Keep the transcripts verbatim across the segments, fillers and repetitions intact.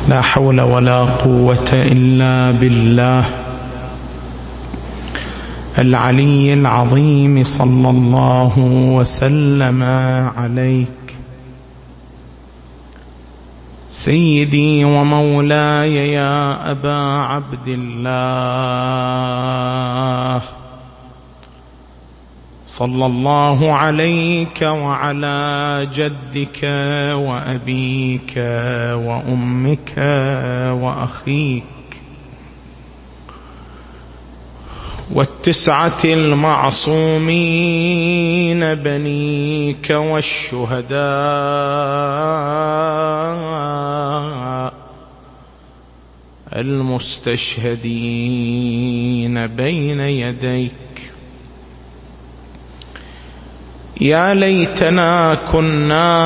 لا حول ولا قوة إلا بالله العلي العظيم. صلى الله وسلم عليك سيدي ومولاي يا أبا عبد الله، صلى الله عليك وعلى جدك وأبيك وأمك وأخيك والتسعة المعصومين بنيك والشهداء المستشهدين بين يديك. يا ليتنا كنا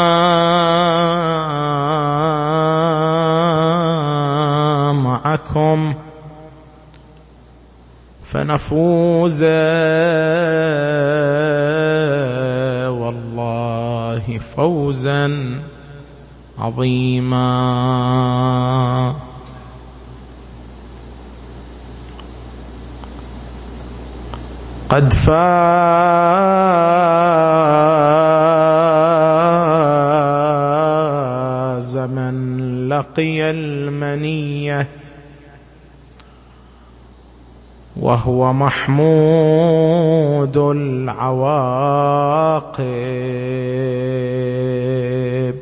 معكم فنفوز والله فوزا عظيما. قد فاز من لقي المنية وهو محمود العواقب،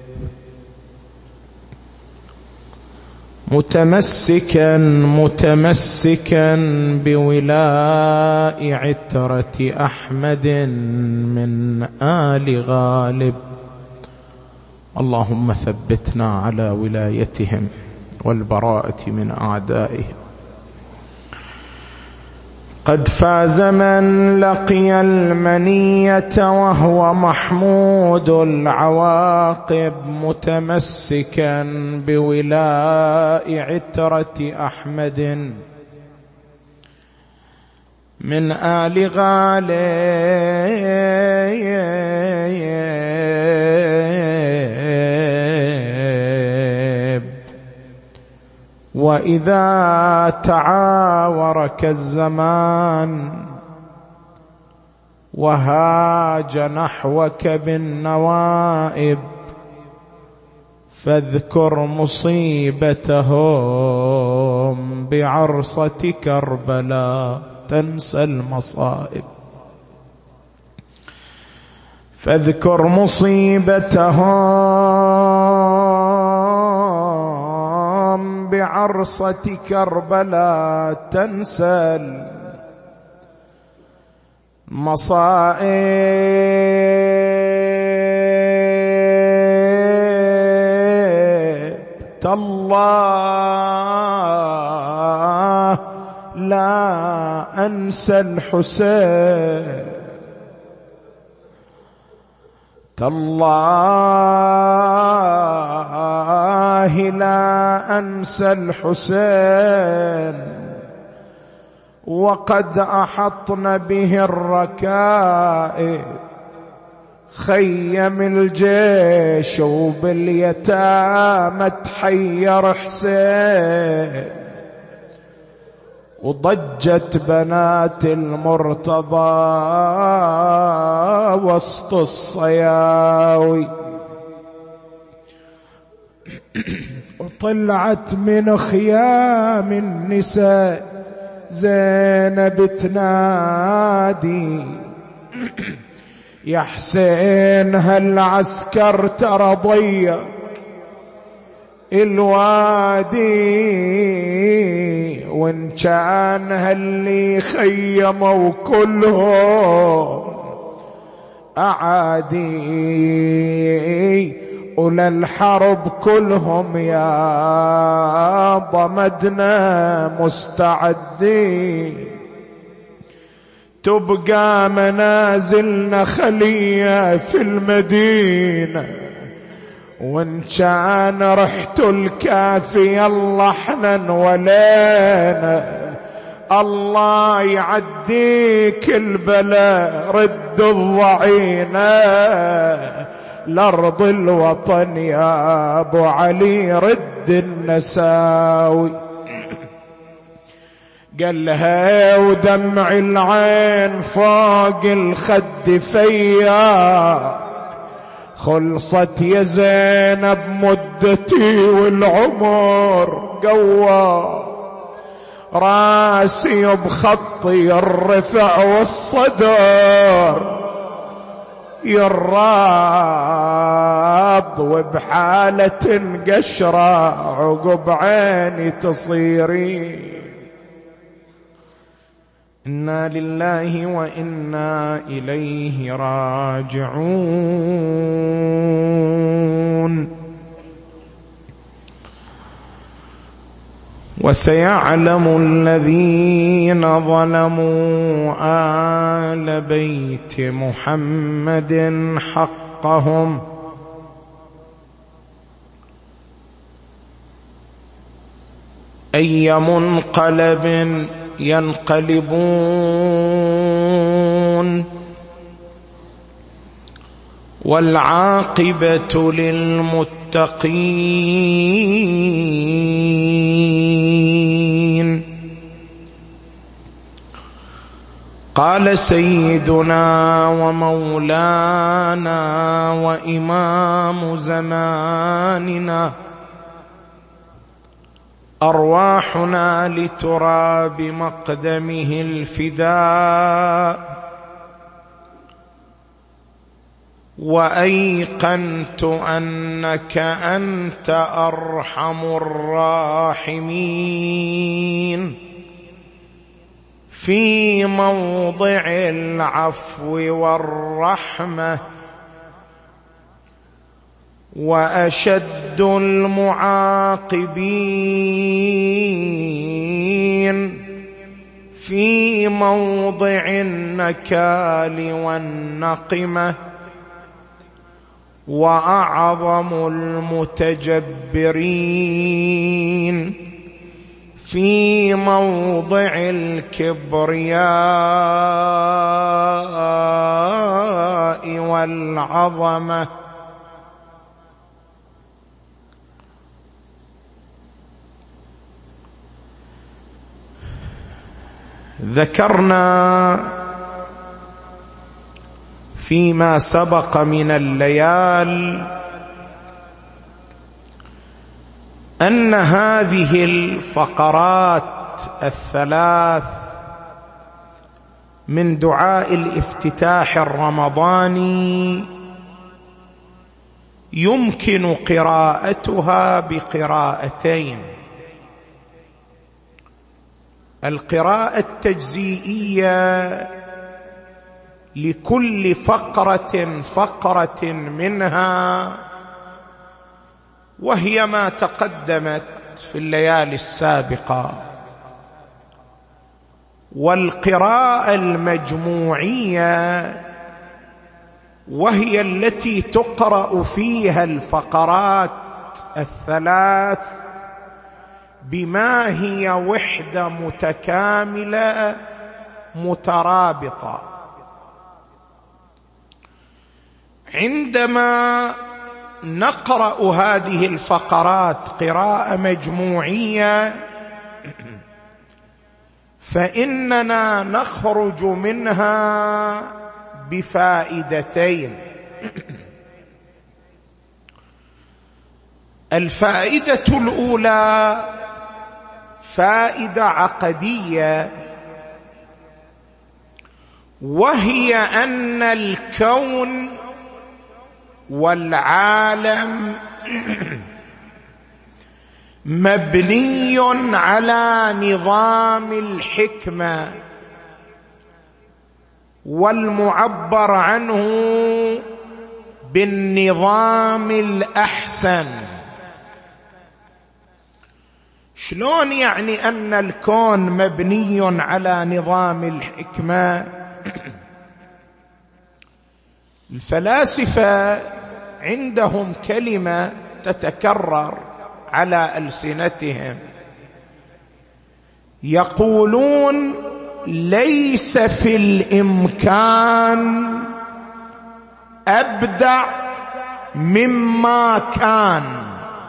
متمسكا متمسكا بولاء عترة أحمد من آل غالب. اللهم ثبتنا على ولايتهم والبراءة من أعدائهم. قد فاز من لقي المنية وهو محمود العواقب، متمسكا بولاء عترة أحمد من آل غالب. وإذا تعاورك الزمان وهاج نحوك بالنوائب فاذكر مصيبتهم بعرصة كربلاء تنسى المصائب. فاذكر مصيبتهم بعرصة كربلاء تنسى المصائب. تالله لا أنسى الحسين، تالله لا أنسى الحسين، وقد أحطن به الركائب خيم الجيش وباليتامى تحير حسين. وضجت بنات المرتضى وسط الصياوي، وطلعت من خيام النساء زينب تنادي يا حسين هالعسكر ترى ضيق الوادي، وان كان هاللي خيموا كلهم أعادي، وللحرب كلهم يا ضمدنا مستعدين. تبقى منازلنا خلية في المدينة، وان كان رحت الكافي الله احنا ولينا. الله يعديك البلاء رد الضعينة، لأرض الوطن يا أبو علي رد النساوي. قال لها ودمع العين فوق الخد فيا، خلصت يا زينب مدتي والعمر قوى، راسي بخطي الرفع والصدر يراب، وبحالة قشرة عقب عيني تصيرين. إنا لله وإنا إليه راجعون. وسيعلم الذين ظلموا آل بيت محمد حقهم، أي منقلب ينقلبون، والعاقبة للمتقين. قال سيدنا ومولانا وإمام زماننا: أرواحنا لتراب مقدمه الفداء، وأيقنت أنك أنت أرحم الراحمين في موضع العفو والرحمة، وأشد المعاقبين في موضع النكال والنقمة، وأعظم المتجبرين في موضع الكبرياء والعظمة. ذكرنا فيما سبق من الليال أن هذه الفقرات الثلاث من دعاء الافتتاح الرمضاني يمكن قراءتها بقراءتين: القراءة التجزئية لكل فقرة فقرة منها، وهي ما تقدمت في الليالي السابقة، والقراءة المجموعية وهي التي تقرأ فيها الفقرات الثلاث بما هي وحدة متكاملة مترابطة. عندما نقرأ هذه الفقرات قراءة مجموعية فإننا نخرج منها بفائدتين. الفائدة الأولى فائدة عقدية، وهي أن الكون والعالم مبني على نظام الحكمة، والمعبر عنه بالنظام الأحسن. شلون يعني أن الكون مبني على نظام الحكمة؟ الفلاسفة عندهم كلمة تتكرر على ألسنتهم، يقولون: ليس في الإمكان أبدع مما كان.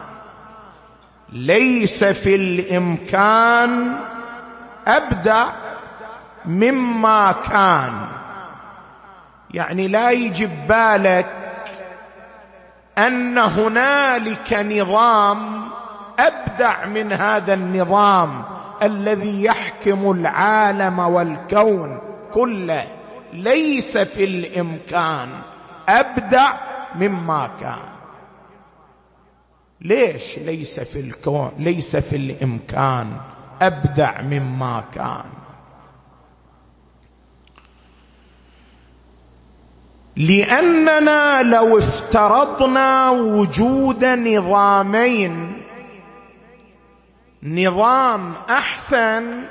ليس في الإمكان أبدع مما كان، يعني لا يجي بالك أن هنالك نظام أبدع من هذا النظام الذي يحكم العالم والكون كله. ليس في الإمكان أبدع مما كان. ليش ليس في الكون، ليس في الإمكان أبدع مما كان؟ لأننا لو افترضنا وجود نظامين، نظام أحسن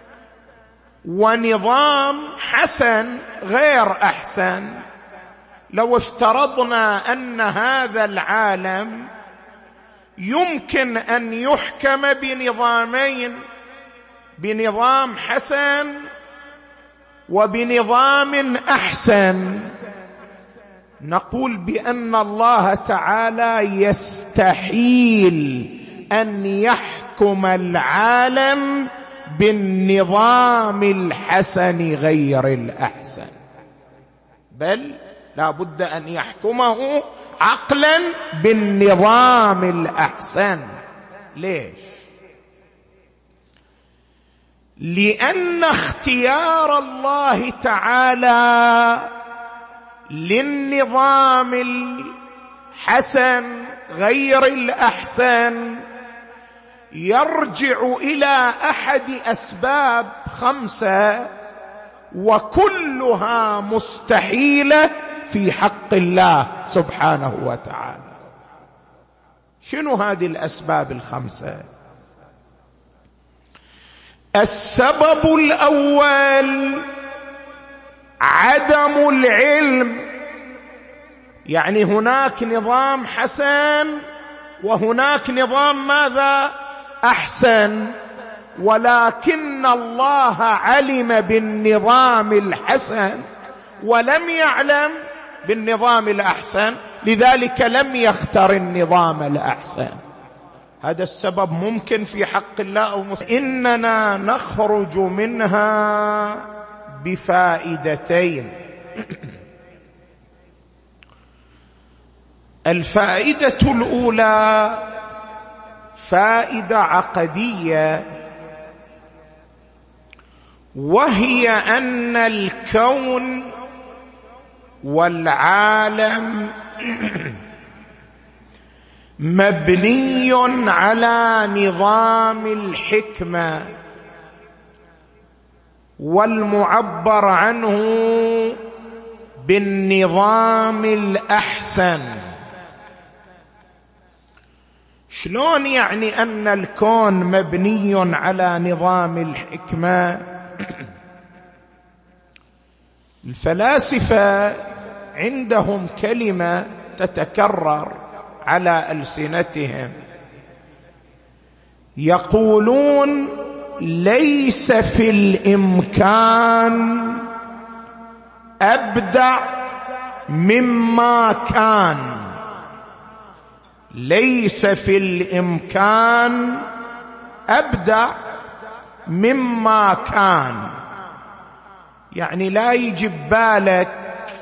ونظام حسن غير أحسن، لو افترضنا أن هذا العالم يمكن أن يحكم بنظامين، بنظام حسن وبنظام أحسن، نقول بأن الله تعالى يستحيل أن يحكم العالم بالنظام الحسن غير الأحسن، بل لا بد أن يحكمه عقلا بالنظام الأحسن. ليش؟ لأن اختيار الله تعالى للنظام الحسن غير الأحسن يرجع إلى أحد أسباب خمسة، وكلها مستحيلة في حق الله سبحانه وتعالى. شنو هذه الأسباب الخمسة؟ السبب الأول عدم العلم، يعني هناك نظام حسن وهناك نظام ماذا؟ أحسن، ولكن الله علم بالنظام الحسن ولم يعلم بالنظام الأحسن، لذلك لم يختر النظام الأحسن. هذا السبب ممكن في حق الله أو مستحيل. إننا نخرج منها بفائدتين. الفائدة الأولى فائدة عقدية، وهي أن الكون والعالم مبني على نظام الحكمة، والمعبر عنه بالنظام الأحسن. شلون يعني أن الكون مبني على نظام الحكمة؟ الفلاسفة عندهم كلمة تتكرر على ألسنتهم، يقولون ليس في الإمكان أبدع مما كان. ليس في الإمكان أبدع مما كان، يعني لا يجي بالك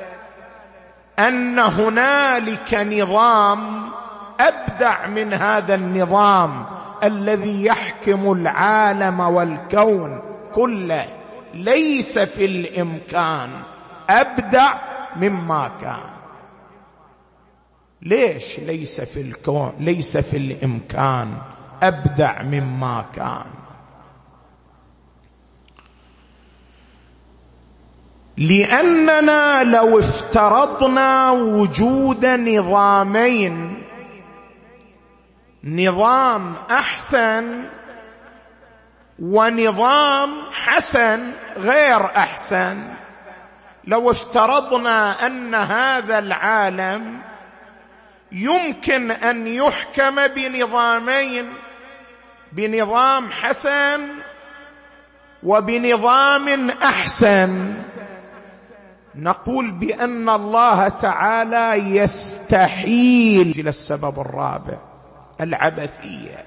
أن هنالك نظام أبدع من هذا النظام الذي يحكم العالم والكون كله. ليس في الإمكان أبدع مما كان. ليش ليس في الكون، ليس في الإمكان أبدع مما كان؟ لأننا لو افترضنا وجود نظامين، نظام أحسن ونظام حسن غير أحسن، لو افترضنا أن هذا العالم يمكن أن يحكم بنظامين، بنظام حسن وبنظام أحسن، نقول بأن الله تعالى يستحيل إلى السبب الرابع العبثية.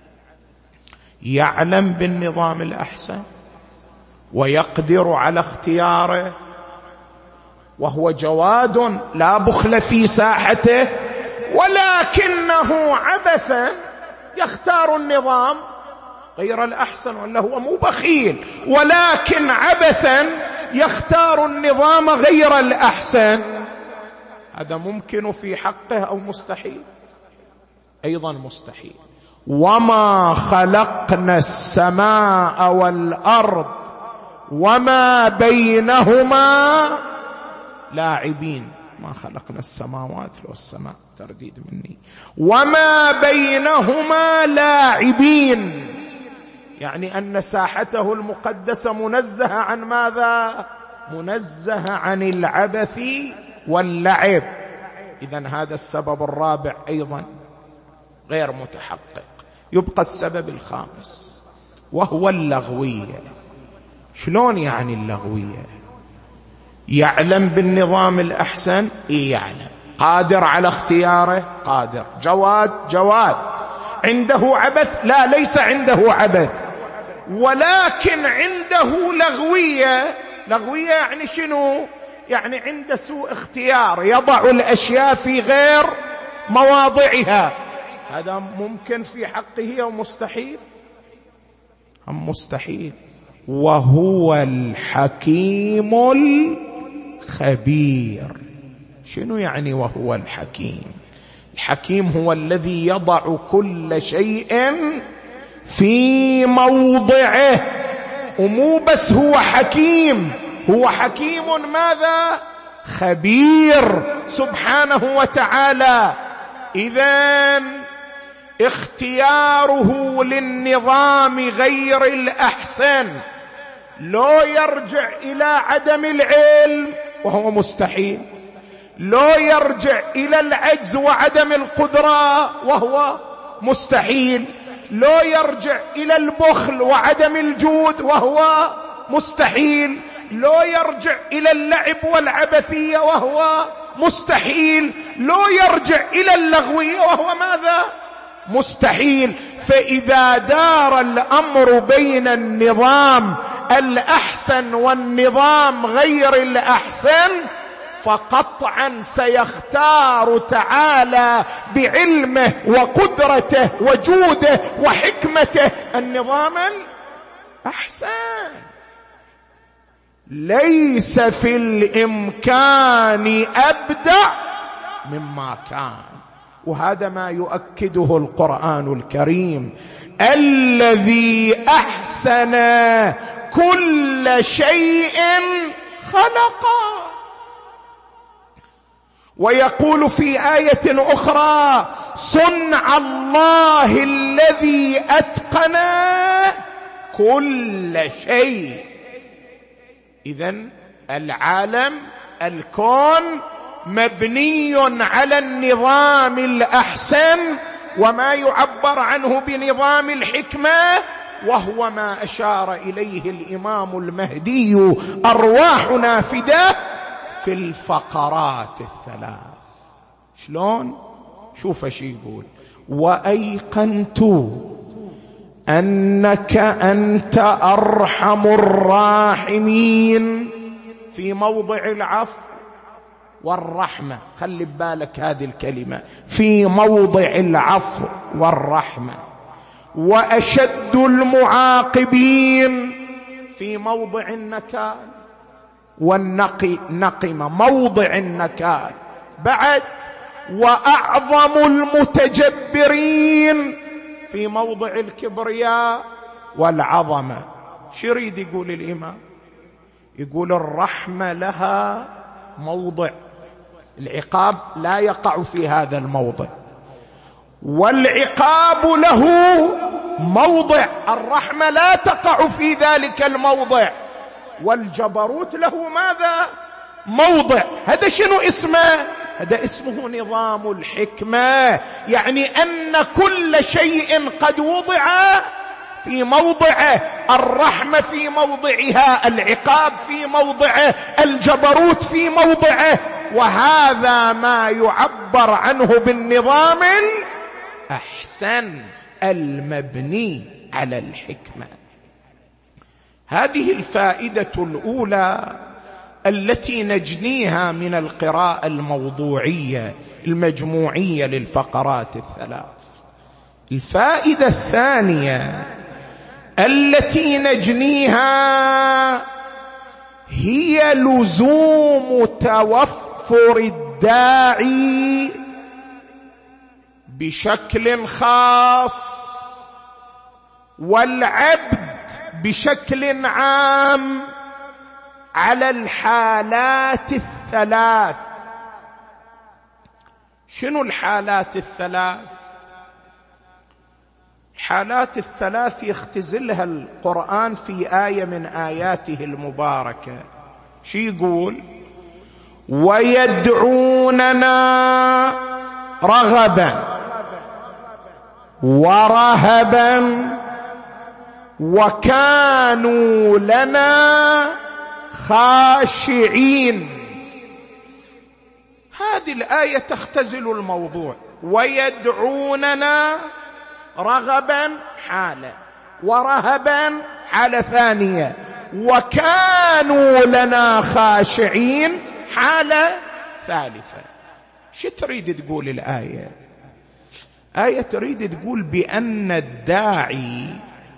يعلم بالنظام الأحسن ويقدر على اختياره، وهو جواد لا بخل في ساحته، ولكنه عبثا يختار النظام غير الأحسن، ولا هو مو بخيل ولكن عبثا يختار النظام غير الأحسن. هذا ممكن في حقه أو مستحيل؟ أيضا مستحيل. وما خلقنا السماء والأرض وما بينهما لاعبين. ما خلقنا السماوات والسماء ترديد مني. وما بينهما لاعبين، يعني أن ساحته المقدسة منزهة عن ماذا؟ منزهة عن العبث واللعب. إذن هذا السبب الرابع أيضا غير متحقق. يبقى السبب الخامس وهو اللغوية. شلون يعني اللغوية؟ يعلم بالنظام الأحسن، إيه يعلم. قادر على اختياره، قادر. جواد، جواد. عنده عبث؟ لا، ليس عنده عبث، ولكن عنده لغوية. لغوية يعني شنو؟ يعني عنده سوء اختيار، يضع الأشياء في غير مواضعها. هذا ممكن في حقه أو مستحيل؟ أم مستحيل. وهو الحكيم الخبير. شنو يعني وهو الحكيم؟ الحكيم هو الذي يضع كل شيء في موضعه، ومو بس هو حكيم، هو حكيم ماذا؟ خبير سبحانه وتعالى. إذن اختياره للنظام غير الأحسن لو يرجع إلى عدم العلم وهو مستحيل، لو يرجع إلى العجز وعدم القدرة وهو مستحيل، لو يرجع إلى البخل وعدم الجود وهو مستحيل، لو يرجع إلى اللعب والعبثية وهو مستحيل، لو يرجع إلى اللغوية وهو ماذا؟ مستحيل. فإذا دار الأمر بين النظام الأحسن والنظام غير الأحسن، فقطعا سيختار تعالى بعلمه وقدرته وجوده وحكمته النظام الأحسن. ليس في الإمكان أبدع مما كان. وهذا ما يؤكده القرآن الكريم: الذي أحسن كل شيء خلقه. ويقول في آية أخرى: صنع الله الذي أتقن كل شيء. إذن العالم، الكون مبني على النظام الأحسن، وما يعبر عنه بنظام الحكمة، وهو ما أشار إليه الإمام المهدي أرواح نافدة في الفقرات الثلاث. شلون؟ شوف شي يقول: وأيقنت أنك أنت أرحم الراحمين، في موضع العفو والرحمة. خلي ببالك هذه الكلمة، في موضع العفو والرحمة. وأشد المعاقبين، في موضع النكال والنقي نقمة، موضع النكال. بعد: وأعظم المتجبرين، في موضع الكبرياء والعظمة. شو يريد يقول الإمام؟ يقول الرحمة لها موضع، العقاب لا يقع في هذا الموضع، والعقاب له موضع، الرحمة لا تقع في ذلك الموضع، والجبروت له ماذا؟ موضع. هذا شنو اسمه؟ هذا اسمه نظام الحكمة. يعني أن كل شيء قد وضع في موضعه، الرحمة في موضعها، العقاب في موضعه، الجبروت في موضعه. وهذا ما يعبر عنه بالنظام الأحسن المبني على الحكمة. هذه الفائدة الأولى التي نجنيها من القراءة الموضوعية المجموعية للفقرات الثلاث. الفائدة الثانية التي نجنيها هي لزوم توفر الداعي بشكل خاص والعبد بشكل عام على الحالات الثلاث. شنو الحالات الثلاث؟ الحالات الثلاث يختزلها القرآن في آية من آياته المباركة. شو يقول؟ ويدعوننا رغبا ورهبا وكانوا لنا خاشعين. هذه الآية تختزل الموضوع. ويدعوننا رغبا حالة، ورهبا حالة ثانية، وكانوا لنا خاشعين حالة ثالثة. شو تريد تقول الآية؟ آية تريد تقول بأن الداعي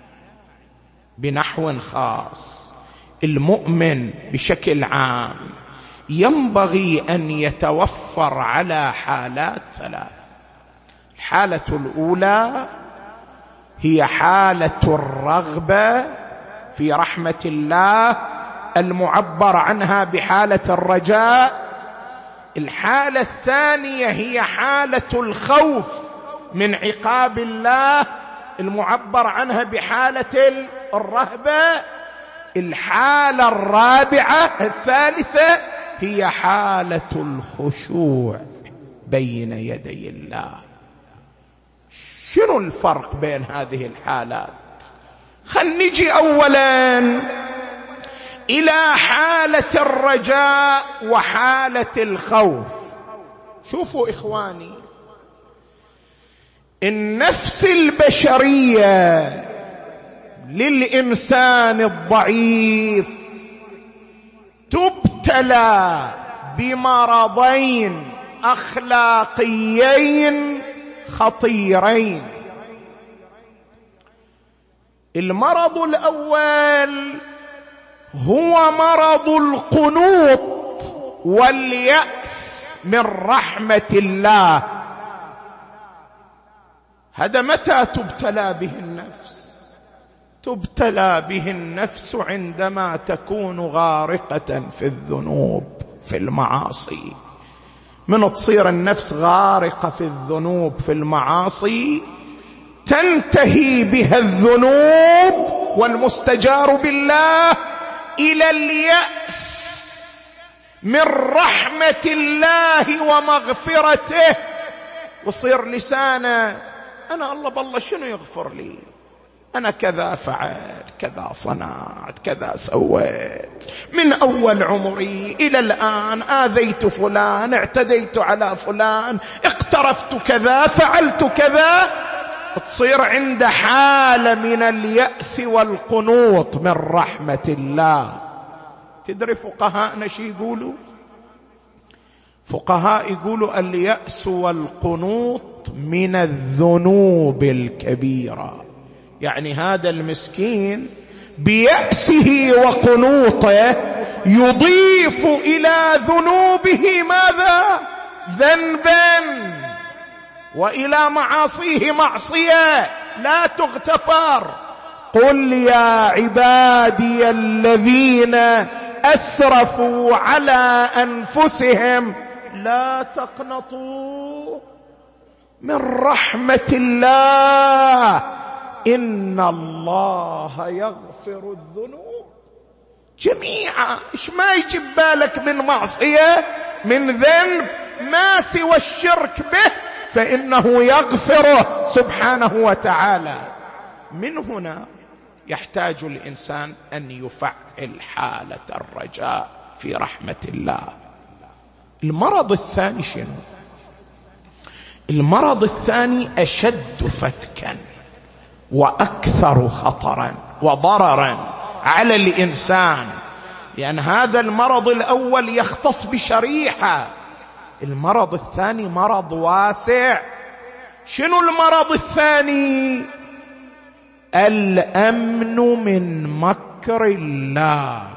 بنحو خاص، المؤمن بشكل عام، ينبغي أن يتوفر على حالات ثلاث. الحالة الأولى هي حالة الرغبة في رحمة الله المعبر عنها بحالة الرجاء. الحالة الثانية هي حالة الخوف من عقاب الله المعبر عنها بحالة الرهبة. الحالة الرابعة الثالثة هي حالة الخشوع بين يدي الله. شنو الفرق بين هذه الحالات؟ خلينا نجي أولا إلى حالة الرجاء وحالة الخوف. شوفوا إخواني، النفس البشرية للإنسان الضعيف تبتلى بمرضين أخلاقيين خطيرين. المرض الأول هو مرض القنوط واليأس من رحمة الله. هذا متى تبتلى به النفس؟ تبتلى به النفس عندما تكون غارقة في الذنوب، في المعاصي. من تصير النفس غارقة في الذنوب في المعاصي تنتهي بها الذنوب والمستجار بالله إلى اليأس من رحمة الله ومغفرته، وصير لسانه أنا الله بالله شنو يغفر لي، أنا كذا فعلت، كذا صنعت، كذا سويت، من أول عمري إلى الآن آذيت فلان، اعتديت على فلان، اقترفت كذا، فعلت كذا. تصير عند حالة من اليأس والقنوط من رحمة الله. تدري فقهاءنا شي يقولوا؟ فقهاء يقولوا اليأس والقنوط من الذنوب الكبيرة. يعني هذا المسكين بيأسه وقنوطه يضيف إلى ذنوبه ماذا؟ ذنبا، وإلى معاصيه معصية لا تغتفر. قل يا عبادي الذين أسرفوا على أنفسهم لا تقنطوا من رحمة الله إن الله يغفر الذنوب جميعا. إيش ما يجيب بالك من معصية، من ذنب ما سوى الشرك به، فإنه يغفره سبحانه وتعالى. من هنا يحتاج الإنسان أن يفعل حالة الرجاء في رحمة الله. المرض الثاني شنو؟ المرض الثاني أشد فتكا وأكثر خطرا وضررا على الإنسان، لأن هذا المرض الأول يختص بشريحة، المرض الثاني مرض واسع. شنو المرض الثاني؟ الأمن من مكر الله.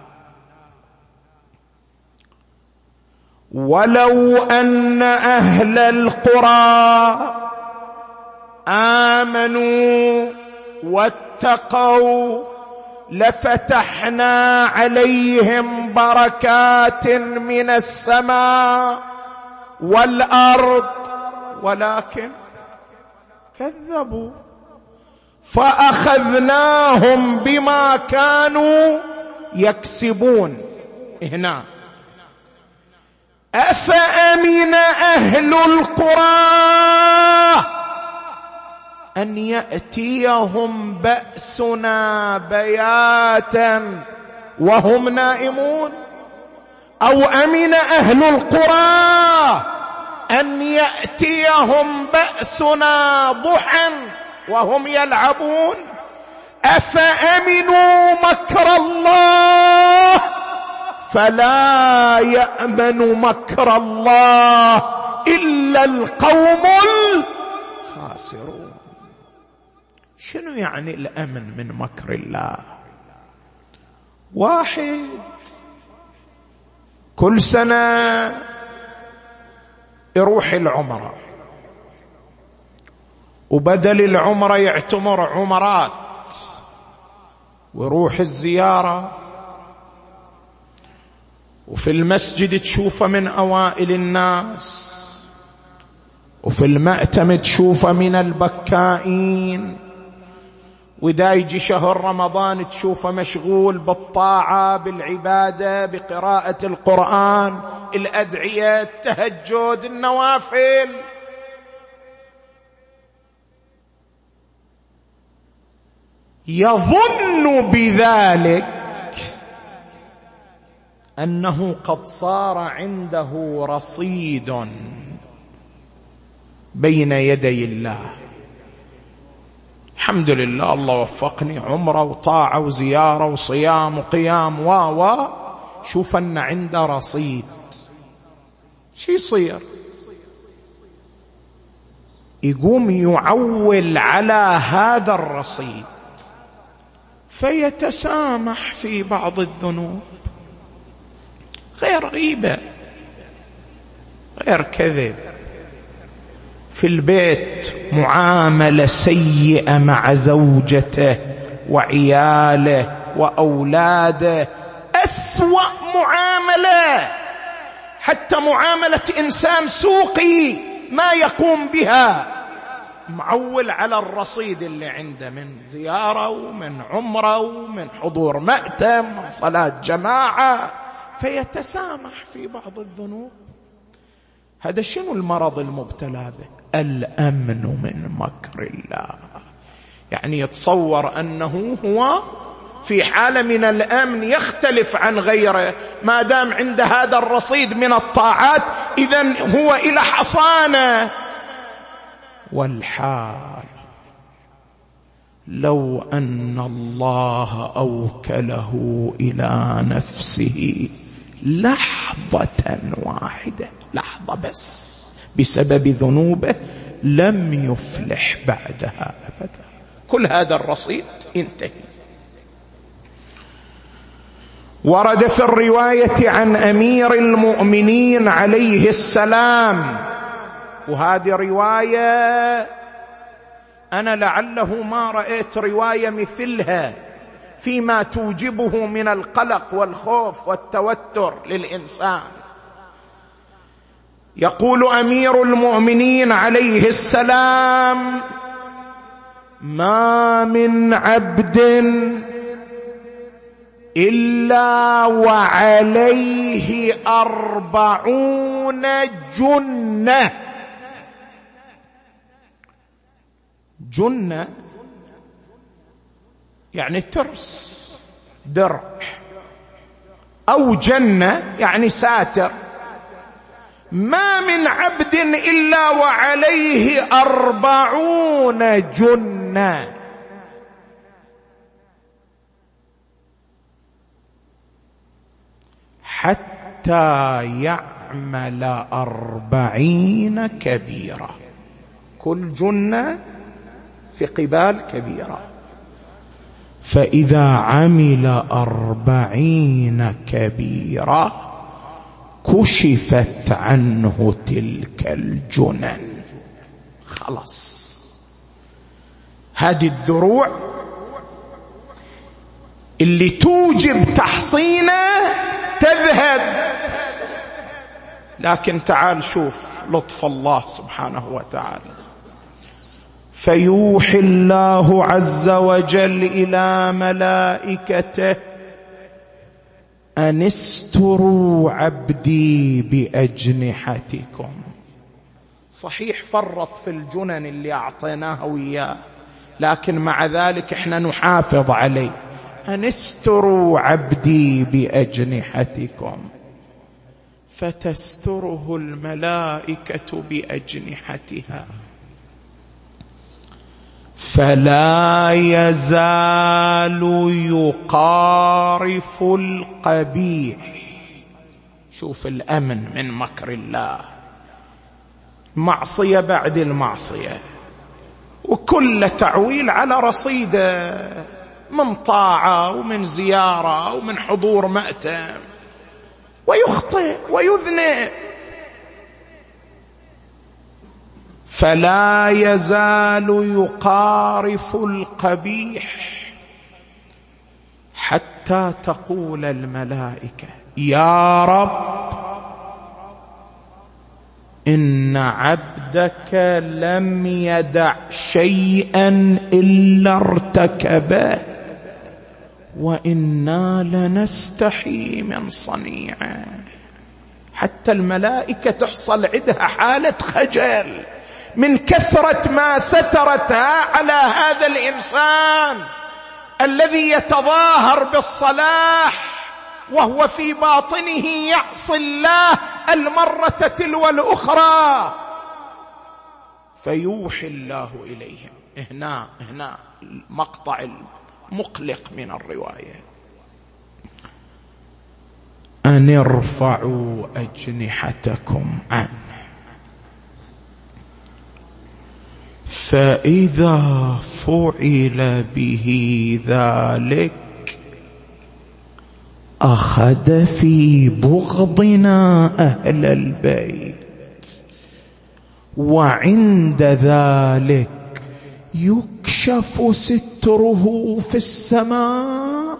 ولو أن أهل القرى آمنوا واتقوا لفتحنا عليهم بركات من السماء والأرض ولكن كذبوا فأخذناهم بما كانوا يكسبون. هنا أفأمن أهل القرى أن يأتيهم بأسنا بياتا وهم نائمون، أو أمن أهل القرى أن يأتيهم بأسنا ضحى وهم يلعبون. أفأمنوا مكر الله فلا يأمن مكر الله إلا القوم الخاسرون. شنو يعني الأمن من مكر الله؟ واحد كل سنة يروح العمرة، وبدل العمرة يعتمر عمرات، ويروح الزيارة، وفي المسجد تشوفه من أوائل الناس، وفي المأتم تشوفه من البكائين، وإذا يجي شهر رمضان تشوفه مشغول بالطاعة بالعبادة بقراءة القرآن الأدعية التهجد النوافل. يظن بذلك أنه قد صار عنده رصيد بين يدي الله. الحمد لله الله وفقني عمره وطاعة وزيارة وصيام وقيام و و شوف أن عنده رصيد. شي يصير؟ يقوم يعول على هذا الرصيد فيتسامح في بعض الذنوب، غير غيبة، غير كذب. في البيت معاملة سيئة مع زوجته وعياله وأولاده، أسوأ معاملة، حتى معاملة إنسان سوقي ما يقوم بها، معول على الرصيد اللي عنده من زيارة ومن عمرة ومن حضور مأتم ومن صلاة جماعة، فيتسامح في بعض الذنوب. هذا شنو المرض المبتلى به؟ الأمن من مكر الله. يعني يتصور أنه هو في حالة من الأمن يختلف عن غيره، ما دام عند هذا الرصيد من الطاعات إذن هو إلى حصانة. والحال لو أن الله أوكله إلى نفسه لحظة واحدة، لحظة بس، بسبب ذنوبه لم يفلح بعدها أبدا، كل هذا الرصيد ينتهي. ورد في الرواية عن أمير المؤمنين عليه السلام، وهذه رواية أنا لعله ما رأيت رواية مثلها فيما توجبه من القلق والخوف والتوتر للإنسان. يقول أمير المؤمنين عليه السلام: ما من عبد إلا وعليه أربعون جنة. جنة يعني ترس درع، أو جنة يعني ساتر. ما من عبد إلا وعليه أربعون جنة، حتى يعمل أربعين كبيرة، كل جنة في قبال كبيرة. فإذا عمل أربعين كبيرة كشفت عنه تلك الجنن. خلاص، هذه الدروع اللي توجب تحصينه تذهب. لكن تعال شوف لطف الله سبحانه وتعالى. فيوحي الله عز وجل إلى ملائكته أن استروا عبدي بأجنحتكم. صحيح فرط في الجنن اللي أعطيناه وياه، لكن مع ذلك احنا نحافظ عليه. أن استروا عبدي بأجنحتكم، فتستره الملائكة بأجنحتها، فلا يزال يقارف القبيح. شوف الأمن من مكر الله، معصية بعد المعصية، وكل تعويل على رصيده من طاعة ومن زيارة ومن حضور مأتم، ويخطئ ويذنب. فلا يزال يقارف القبيح حتى تقول الملائكة يا رب إن عبدك لم يدع شيئا إلا ارتكبه وإنا لنستحي من صنيعه. حتى الملائكة تحصل عندها حالة خجل من كثرة ما سترتها على هذا الإنسان الذي يتظاهر بالصلاح وهو في باطنه يعصي الله المرة تلو الأخرى. فيوحي الله إليهم. هنا هنا المقطع المقلق من الرواية: أن ارفعوا أجنحتكم عنه. فإذا فعل به ذلك أخذ في بغضنا أهل البيت، وعند ذلك يكشف ستره في السماء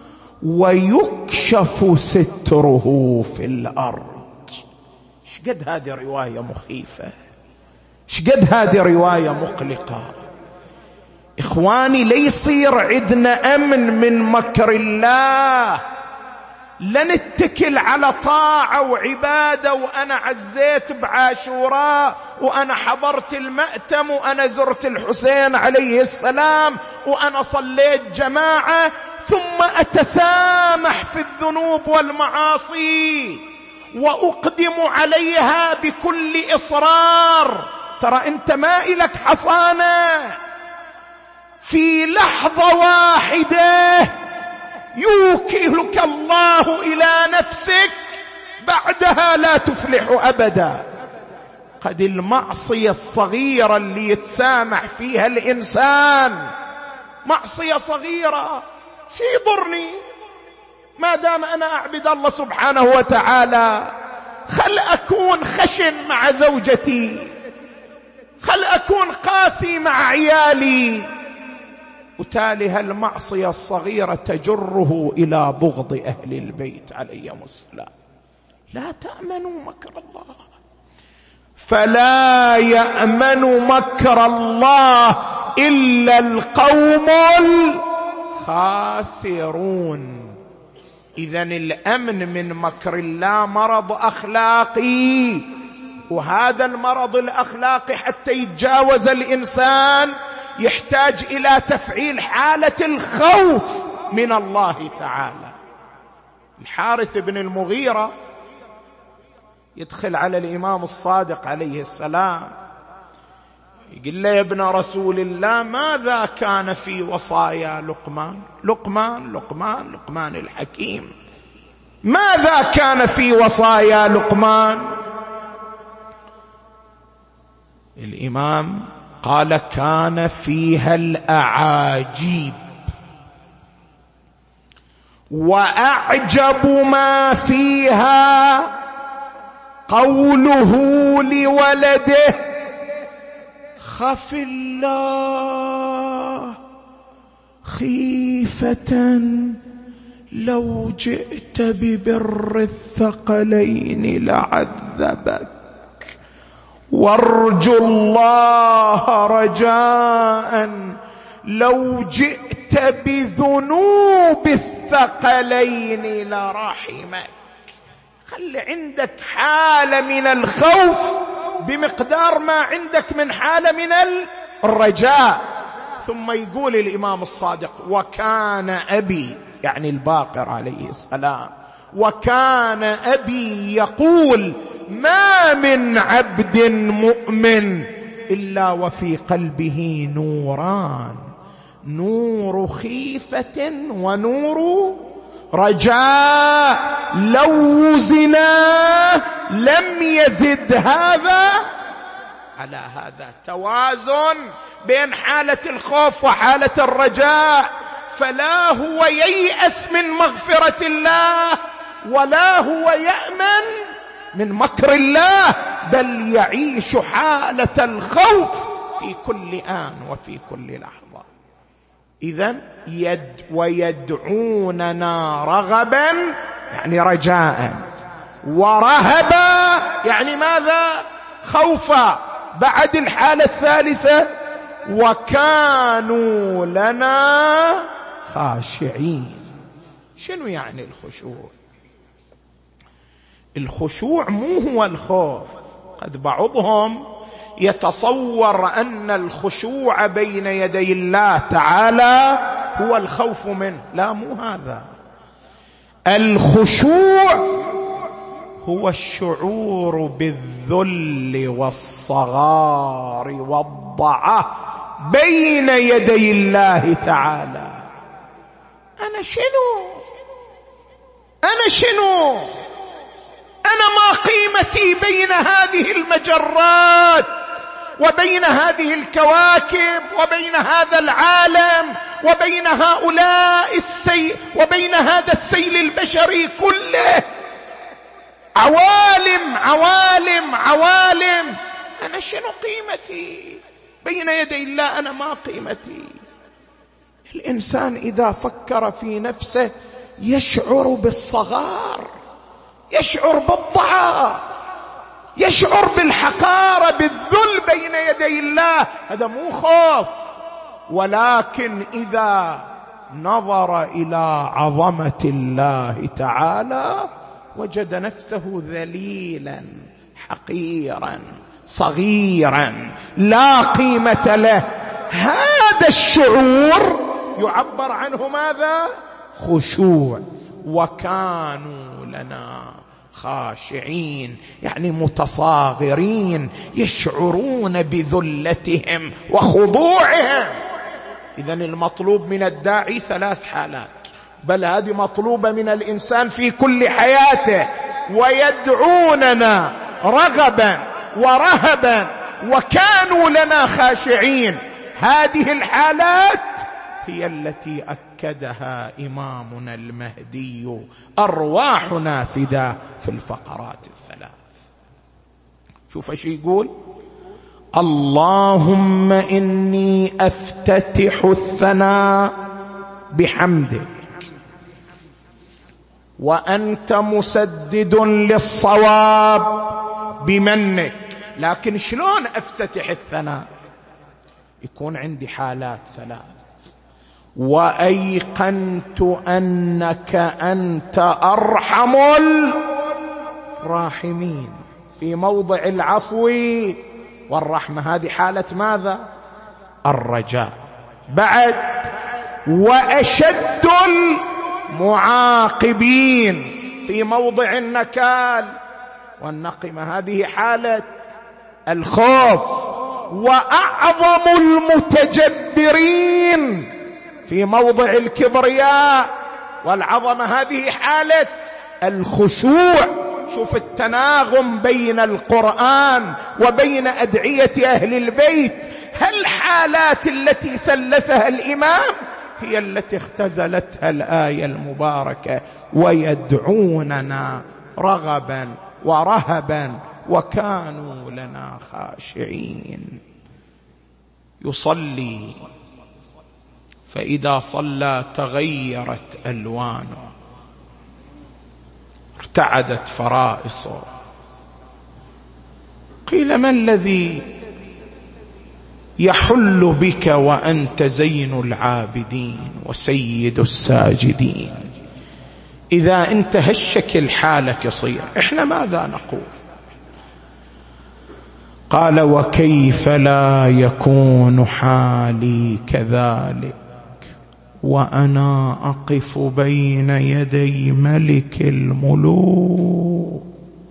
ويكشف ستره في الأرض. شقد هذه رواية مخيفة، شقد هذه رواية مقلقة. إخواني، ليصير عندنا أمن من مكر الله، لا نتكل على طاعة وعبادة وأنا عزيت بعاشوراء وأنا حضرت المأتم وأنا زرت الحسين عليه السلام وأنا صليت جماعة ثم أتسامح في الذنوب والمعاصي وأقدم عليها بكل إصرار. ترى أنت ما إلك حصانة، في لحظة واحدة يوكلك الله إلى نفسك، بعدها لا تفلح أبدا. قد المعصية الصغيرة اللي يتسامح فيها الإنسان معصية صغيرة، شي يضرني ما دام أنا أعبد الله سبحانه وتعالى؟ خل أكون خشن مع زوجتي، خل أكون قاسي مع عيالي، وتالي هالمعصية الصغيرة تجره إلى بغض أهل البيت عليهم السلام. لا تأمنوا مكر الله. فلا يأمن مكر الله إلا القوم الخاسرون. إذن الأمن من مكر الله مرض أخلاقي، وهذا المرض الأخلاقي حتى يتجاوز الإنسان يحتاج إلى تفعيل حالة الخوف من الله تعالى. الحارث بن المغيرة يدخل على الإمام الصادق عليه السلام يقول له: يا ابن رسول الله، ماذا كان في وصايا لقمان؟ لقمان لقمان لقمان الحكيم، ماذا كان في وصايا لقمان؟ الإمام قال: كان فيها الأعاجيب، وأعجب ما فيها قوله لولده: خف الله خيفة لو جئت ببر الثقلين لعذبك، وارجو الله رجاء لو جئت بذنوب الثقلين لرحمك. خلي عندك حالة من الخوف بمقدار ما عندك من حالة من الرجاء. ثم يقول الإمام الصادق: وكان أبي، يعني الباقر عليه السلام، وكان أبي يقول: ما من عبد مؤمن إلا وفي قلبه نوران، نور خيفة ونور رجاء، لو وزنا لم يزد هذا على هذا. توازن بين حالة الخوف وحالة الرجاء، فلا هو ييأس من مغفرة الله ولا هو يأمن من مكر الله، بل يعيش حالة الخوف في كل آن وفي كل لحظة. إذن يد ويدعوننا رغبا يعني رجاء، ورهبا يعني ماذا؟ خوفا. بعد الحالة الثالثة: وكانوا لنا خاشعين. شنو يعني الخشوع؟ الخشوع مو هو الخوف. قد بعضهم يتصور أن الخشوع بين يدي الله تعالى هو الخوف منه. لا، مو هذا. الخشوع هو الشعور بالذل والصغار والضعف بين يدي الله تعالى. أنا شنو؟ أنا شنو؟ أنا ما قيمتي بين هذه المجرات وبين هذه الكواكب وبين هذا العالم وبين هؤلاء السيل وبين هذا السيل البشري كله؟ عوالم عوالم عوالم. أنا شنو قيمتي بين يدي الله؟ أنا ما قيمتي. الإنسان إذا فكر في نفسه يشعر بالصغار، يشعر بالضعف، يشعر بالحقارة، بالذل بين يدي الله. هذا مو خوف، ولكن إذا نظر إلى عظمة الله تعالى وجد نفسه ذليلا حقيرا صغيرا لا قيمة له. هذا الشعور يعبر عنه ماذا؟ خشوع. وكانوا لنا خاشعين، يعني متصاغرين، يشعرون بذلتهم وخضوعهم. إذن المطلوب من الداعي ثلاث حالات، بل هذه مطلوبة من الإنسان في كل حياته. ويدعوننا رغبا ورهبا وكانوا لنا خاشعين. هذه الحالات هي التي أكدها إمامنا المهدي أرواحنا فداه في الفقرات الثلاث. شوف ايش يقول: اللهم إني أفتتح الثناء بحمدك وأنت مسدد للصواب بمنك. لكن شلون أفتتح الثناء؟ يكون عندي حالات ثلاث: وأيقنت أنك أنت أرحم الراحمين، في موضع العفو والرحمة. هذه حالة ماذا؟ الرجاء. بعد وأشد المعاقبين في موضع النكال والنقمة، هذه حالة الخوف. وأعظم المتجبرين في موضع الكبرياء والعظمة، هذه حالة الخشوع. شوف التناغم بين القرآن وبين أدعية أهل البيت. هالحالات التي ثلثها الإمام هي التي اختزلتها الآية المباركة: ويدعوننا رغبا ورهبا وكانوا لنا خاشعين. يصلي فإذا صلى تغيرت ألوانه، ارتعدت فرائصه. قيل: ما الذي يحل بك وأنت زين العابدين وسيد الساجدين؟ إذا انت هالشكل حالك يصير، إحنا ماذا نقول؟ قال: وكيف لا يكون حالي كذلك وأنا أقف بين يدي ملك الملوك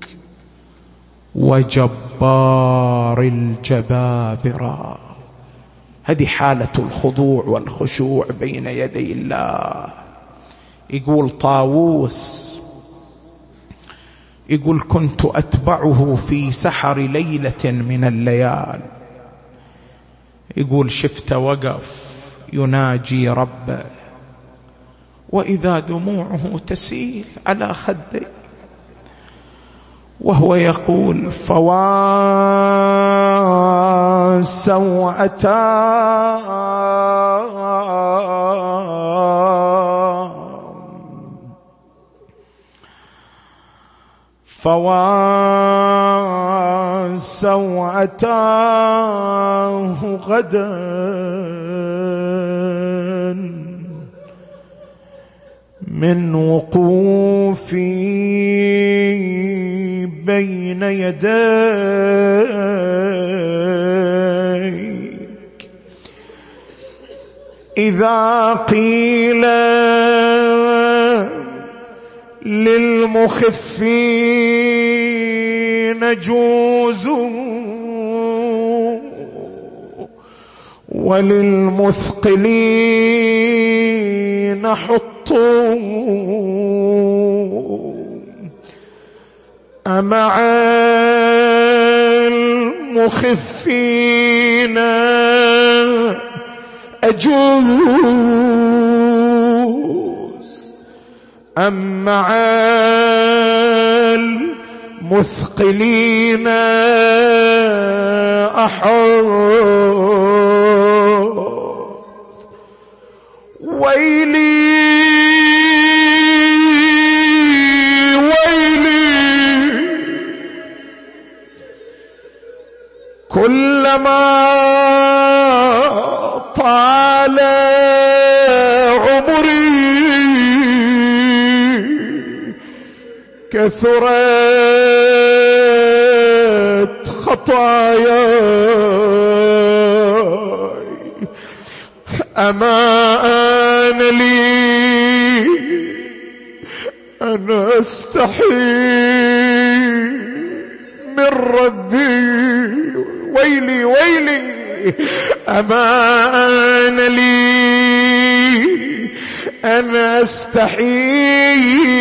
وجبار الجبابرة. هذه حالة الخضوع والخشوع بين يدي الله. يقول طاووس، يقول: كنت أتبعه في سحر ليلة من الليال. يقول: شفت وقف يناجي ربه وإذا دموعه تسيل على خدي وهو يقول: فوا سوءتاه فوا سوءتاه غدا من وقوفي بين يديك. إذا قيل للمخفين جوزوا وللمثقلين حطوا، أمع المخفين أجوز أم مع المثقلين أحط؟ ويلي كلما طال عمري كثرت خطاياي. أما آن لي أن أستحي من ربي. ويلي ويلي، أما آن لي أن أستحي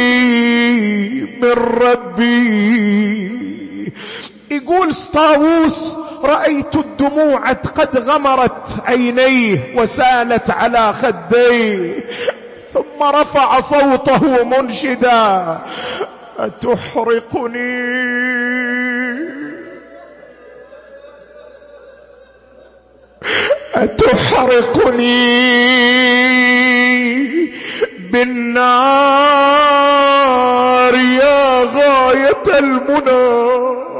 من ربي. يقول طاووس: رأيت الدموع قد غمرت عينيه وسالت على خديه، ثم رفع صوته منشدا: أتحرقني أتحرقني بالنار يا غاية المنى.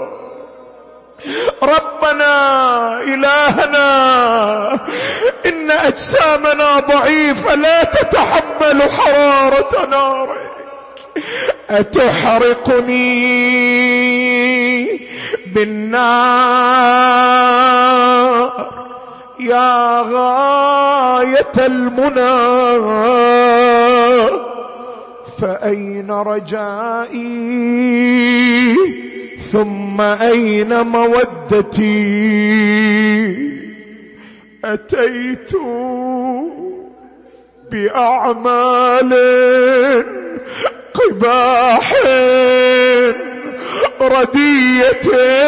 ربنا إلهنا إن أجسامنا ضعيفة لا تتحمل حرارة نارك. أتحرقني بالنار يا غاية المنى فأين رجائي ثم أين مودتي أتيت بأعمال قباح ردية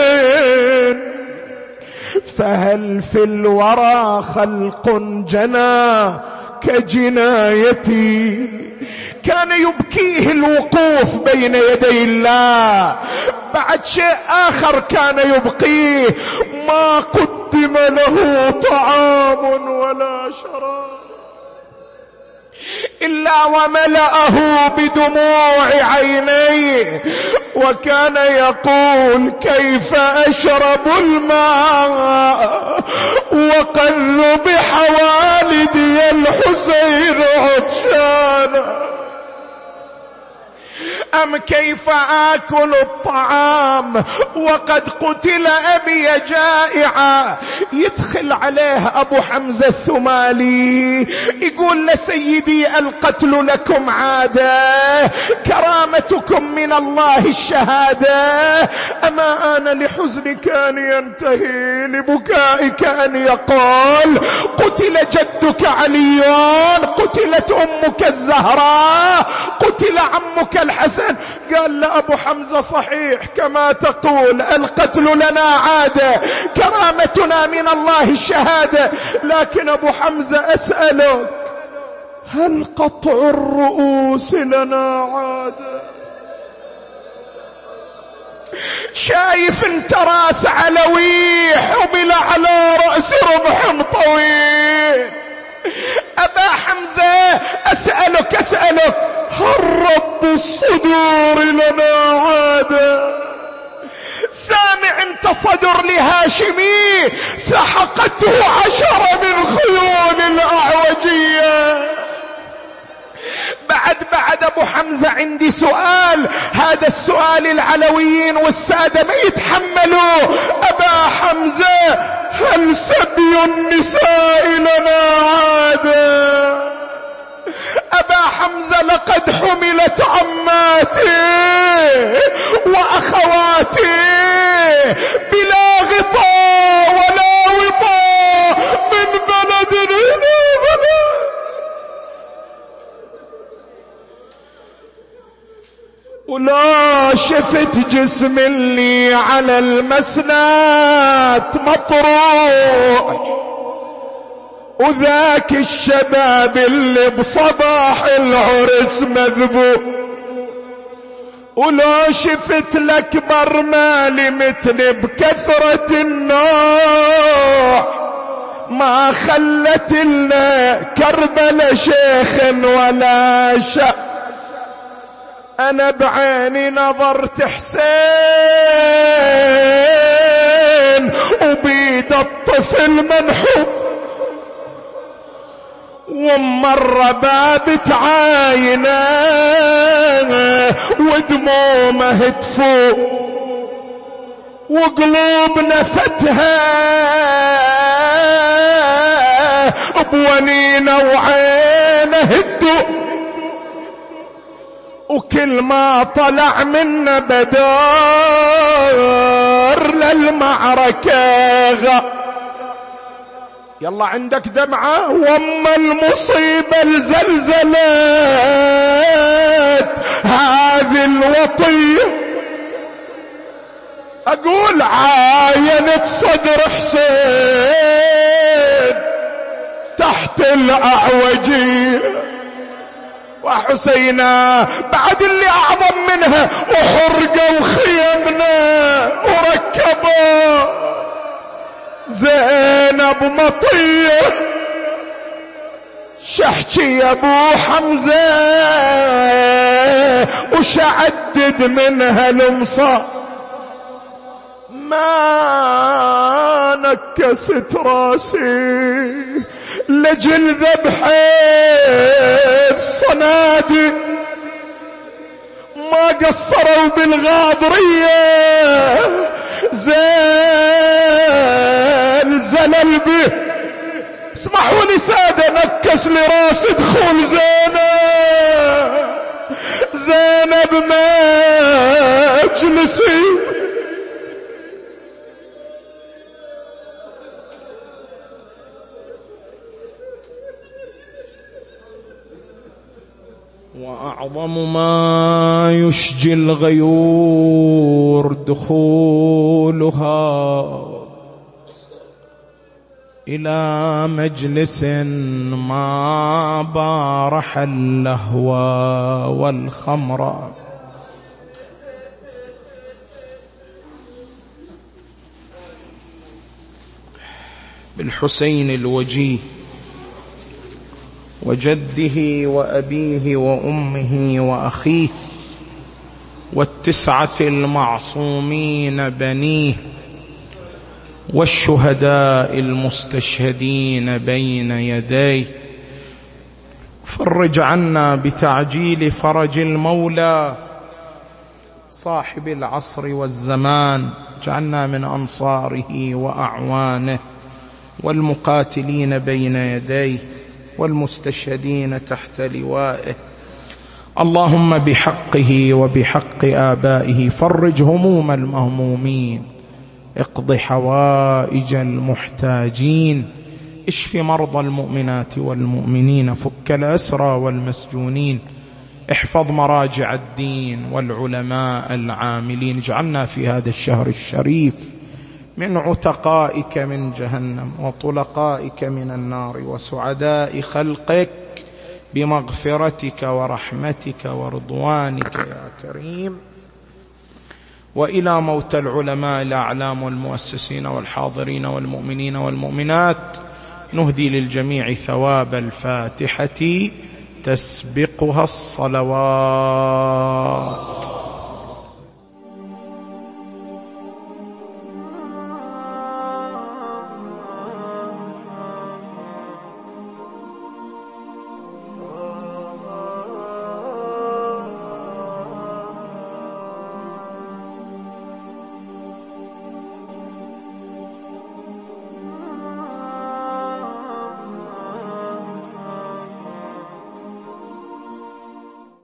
فهل في الورى خلق جنى كجنايتي كان يبكيه الوقوف بين يدي الله. بعد شيء آخر كان يبقيه ما قدم له طعام ولا شراب إلا وملأه بدموع عينيه، وكان يقول كيف أشرب الماء وقد ذبح والدي الحسين عطشانا، أم كيف آكل الطعام وقد قتل أبي جائعا. يدخل عليه أبو حمزة الثمالي يقول لسيدي القتل لكم عادة، كرامتكم من الله الشهادة، أما آن لحزنك أن ينتهي، لبكائك أن يقول قتل جدك علي، قتلت أمك الزهراء، قتل عمك الحسن. قال لأبو حمزة صحيح كما تقول، القتل لنا عادة، كرامتنا من الله الشهادة، لكن أبو حمزة أسألك هل قطع الرؤوس لنا عادة؟ شايف انت راس علوي حمل على رأس رمح طويل. أبا حمزة أسألك أسألك هل رب الصدور لنا عادة؟ سامع انت صدر لهاشمي سحقته عشرة من خيول الأعوجية. بعد بعد أبو حمزة عندي سؤال، هذا السؤال العلويين والسادة ما يتحملوا. أبا حمزة هل سبي النساء لنا عادة؟ أبا حمزة لقد حملت عماتي وأخواتي بلا غطاء ولا وطاء من بلد إلى بلد. ولا شفت جسم اللي على المسنات مطروح، وذاك الشباب اللي بصباح العرس مذبوح، ولا شفت الأكبر مالي متن بكثرة النوح، ما خلت لنا كربلا شيخ ولا شا. أنا بعيني نظرت حسين وبيد الطفل منحوب، ومرة بابت عاينه ودمومه تفوق، وقلوبنا فتها بونينه وعينه هدوء، وكل ما طلع منا بدار للمعركة غا. يلا عندك دمعة. وأما المصيبة الزلزلات هذه الوطية، أقول عاينت صدر حسين تحت الأعوجية، وحسينا بعد اللي أعظم منها، وحرقوا خيمنا وركبوا زينب مطية. شحكي يا ابو حمزة وشعدد منها المصاب، ما نكست راسي لجل ذبحت صنادي، ما قصروا بالغاضرية زلزل به صاح ولساده نكس لراس دخول زينب، زينب مجلسي. وأعظم ما يشجي الغيور دخولها إلى مجلس ما بارح اللهو والخمر. بالحسين الوجيه وجده وأبيه وأمه وأخيه والتسعة المعصومين بنيه والشهداء المستشهدين بين يديه. فرج عنا بتعجيل فرج المولى صاحب العصر والزمان، اجعلنا من أنصاره وأعوانه والمقاتلين بين يديه والمستشهدين تحت لوائه. اللهم بحقه وبحق آبائه فرج هموم المهمومين، اقض حوائج المحتاجين، اشف مرضى المؤمنات والمؤمنين، فك الأسرى والمسجونين، احفظ مراجع الدين والعلماء العاملين. اجعلنا في هذا الشهر الشريف من عتقائك من جهنم وطلقائك من النار وسعداء خلقك بمغفرتك ورحمتك ورضوانك يا كريم. وإلى موتى العلماء الأعلام والمؤسسين والحاضرين والمؤمنين والمؤمنات نهدي للجميع ثواب الفاتحة تسبقها الصلوات.